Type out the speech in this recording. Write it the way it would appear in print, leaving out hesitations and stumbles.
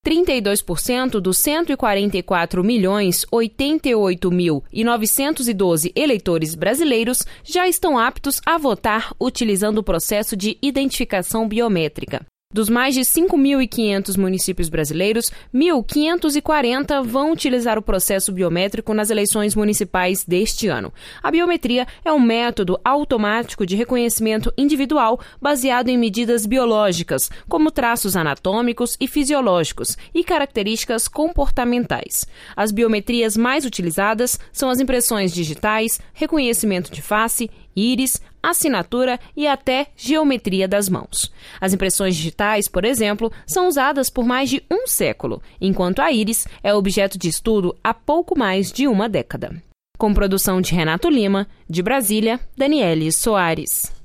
32% dos 144.088.912 eleitores brasileiros já estão aptos a votar utilizando o processo de identificação biométrica. Dos mais de 5.500 municípios brasileiros, 1.540 vão utilizar o processo biométrico nas eleições municipais deste ano. A biometria é um método automático de reconhecimento individual baseado em medidas biológicas, como traços anatômicos e fisiológicos e características comportamentais. As biometrias mais utilizadas são as impressões digitais, reconhecimento de face, íris, assinatura e até geometria das mãos. As impressões digitais, por exemplo, são usadas por mais de um século, enquanto a íris é objeto de estudo há pouco mais de uma década. Com produção de Renato Lima, de Brasília, Daniele Soares.